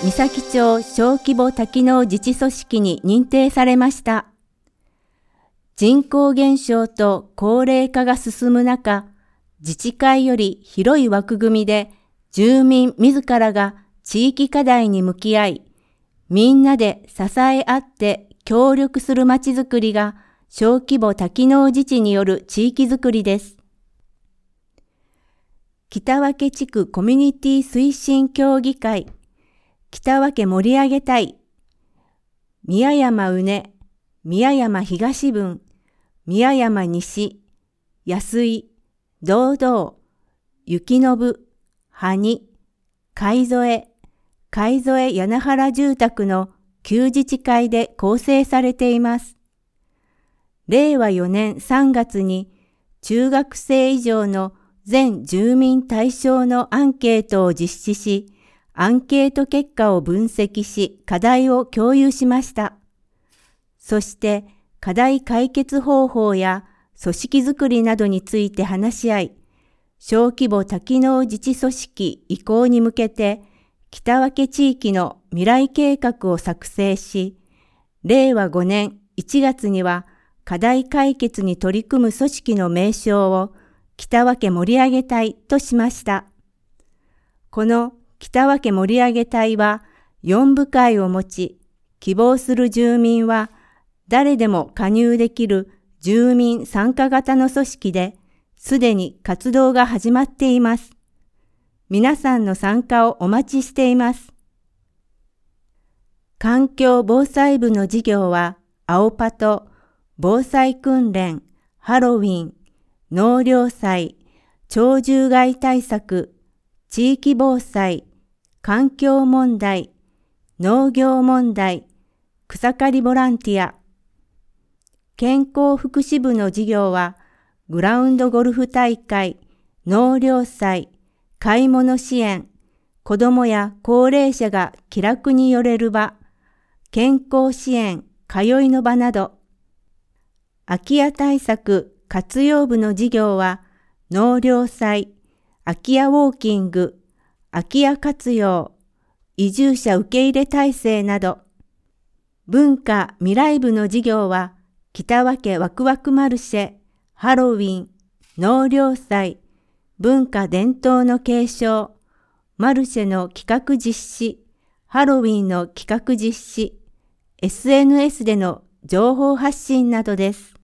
三崎町小規模多機能自治組織に認定されました。人口減少と高齢化が進む中、自治会より広い枠組みで住民自らが地域課題に向き合い、みんなで支え合って協力するまちづくりが小規模多機能自治による地域づくりです。北分地区コミュニティ推進協議会、北分盛り上げたい、宮山うね、宮山東分、宮山西、安井、堂々、雪信、羽に、海添柳原住宅の旧自治会で構成されています。令和4年3月に中学生以上の全住民対象のアンケートを実施し、アンケート結果を分析し、課題を共有しました。そして課題解決方法や組織づくりなどについて話し合い、小規模多機能自治組織移行に向けて北分地域の未来計画を作成し、令和5年1月には課題解決に取り組む組織の名称を北分盛り上げ隊としました。この北分盛り上げ隊は4部会を持ち、希望する住民は誰でも加入できる住民参加型の組織で、すでに活動が始まっています。皆さんの参加をお待ちしています。環境防災部の事業は、青パト、防災訓練、ハロウィン、納涼祭、鳥獣害対策、地域防災、環境問題、農業問題、草刈りボランティア。健康福祉部の事業は、グラウンドゴルフ大会、納涼祭、買い物支援、子どもや高齢者が気楽に寄れる場、健康支援、通いの場など。空き家対策、活用部の事業は、納涼祭、空き家ウォーキング、空き家活用、移住者受け入れ体制など。文化未来部の事業は、北分ワクワクマルシェ、ハロウィン、納涼祭、文化伝統の継承、マルシェの企画実施、ハロウィンの企画実施、SNS での情報発信などです。